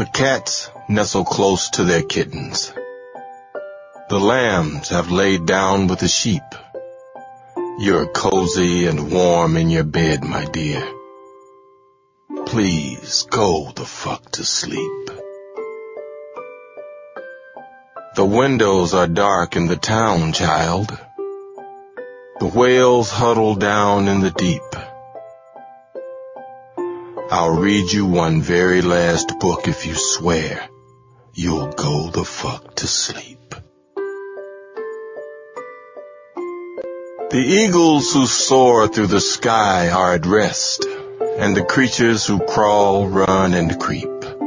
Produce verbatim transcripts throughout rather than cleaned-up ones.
The cats nestle close to their kittens. The lambs have laid down with the sheep. You're cozy and warm in your bed, my dear. Please go the fuck to sleep. The windows are dark in the town, child. The whales huddle down in the deep. I'll read you one very last book if you swear you'll go the fuck to sleep. The eagles who soar through the sky are at rest, and the creatures who crawl, run, and creep.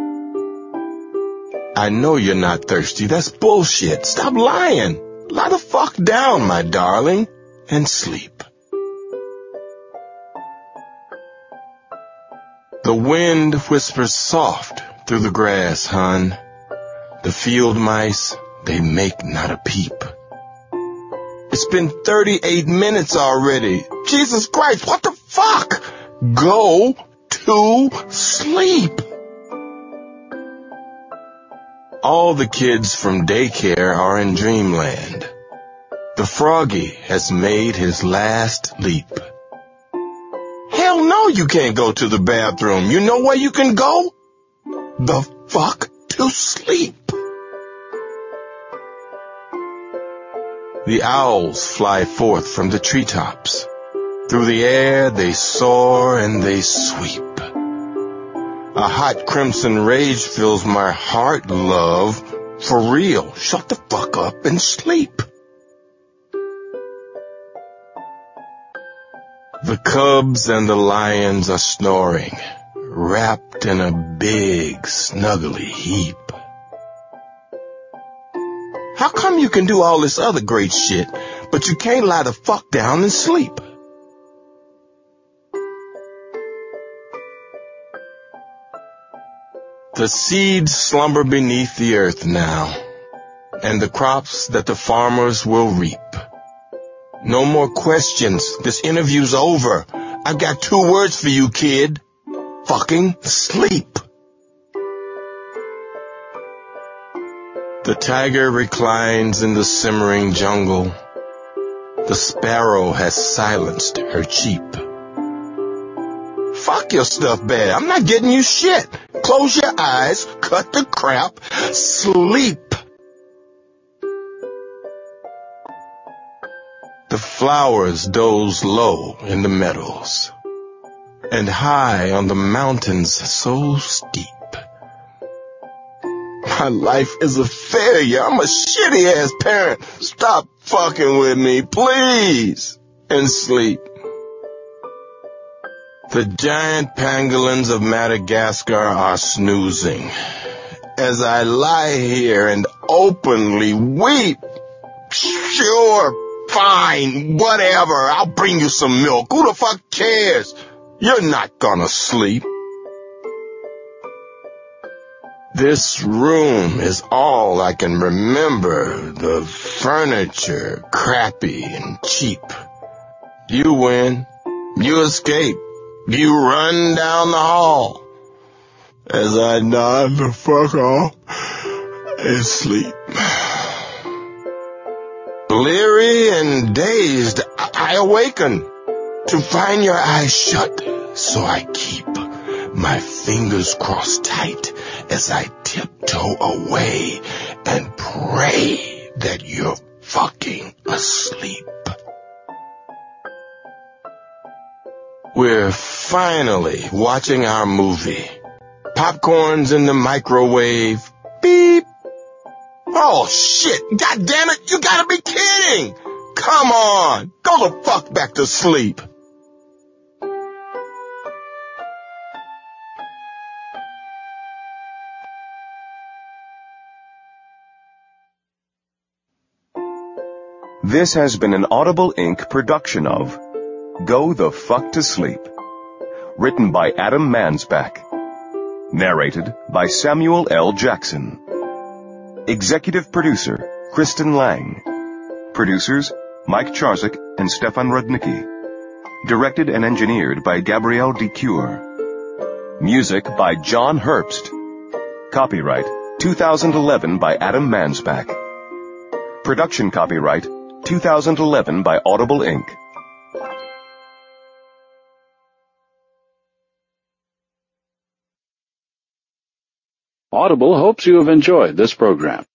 I know you're not thirsty. That's bullshit. Stop lying. Lie the fuck down, my darling, and sleep. The wind whispers soft through the grass, hun. The field mice, they make not a peep. It's been thirty-eight minutes already. Jesus Christ, what the fuck? Go to sleep. All the kids from daycare are in dreamland. The froggy has made his last leap. Hell no, you can't go to the bathroom. You know where you can go? The fuck to sleep. The owls fly forth from the treetops. Through the air they soar and they sweep. A hot crimson rage fills my heart, love. For real, shut the fuck up and sleep. The cubs and the lions are snoring, wrapped in a big, snuggly heap. How come you can do all this other great shit, but you can't lie the fuck down and sleep? The seeds slumber beneath the earth now, and the crops that the farmers will reap. No more questions. This interview's over. I've got two words for you, kid. Fucking sleep. The tiger reclines in the simmering jungle. The sparrow has silenced her cheep. Fuck your stuff, bad. I'm not getting you shit. Close your eyes, cut the crap, sleep. The flowers doze low in the meadows, and high on the mountains so steep. My life is a failure. I'm a shitty-ass parent. Stop fucking with me, please, and sleep. The giant pangolins of Madagascar are snoozing as I lie here and openly weep. Sure, fine, whatever. I'll bring you some milk. Who the fuck cares? You're not gonna sleep. This room is all I can remember. The furniture, crappy and cheap. You win. You escape. You run down the hall as I nod the fuck off and sleep. Bleary and dazed, I awaken to find your eyes shut, so I keep my fingers crossed tight as I tiptoe away and pray that you're fucking asleep. We're finally watching our movie. Popcorn's in the microwave. Beep. Oh, shit. God damn it. You gotta be kidding. Come on. Go the fuck back to sleep. This has been an Audible Incorporated production of Go the Fuck to Sleep. Written by Adam Mansbach. Narrated by Samuel L. Jackson. Executive producer, Kristen Lang. Producers, Mike Charzak and Stefan Rudnicki. Directed and engineered by Gabrielle DeCure. Music by John Herbst. Copyright two thousand eleven by Adam Mansbach. Production copyright two thousand eleven by Audible Incorporated. Audible hopes you have enjoyed this program.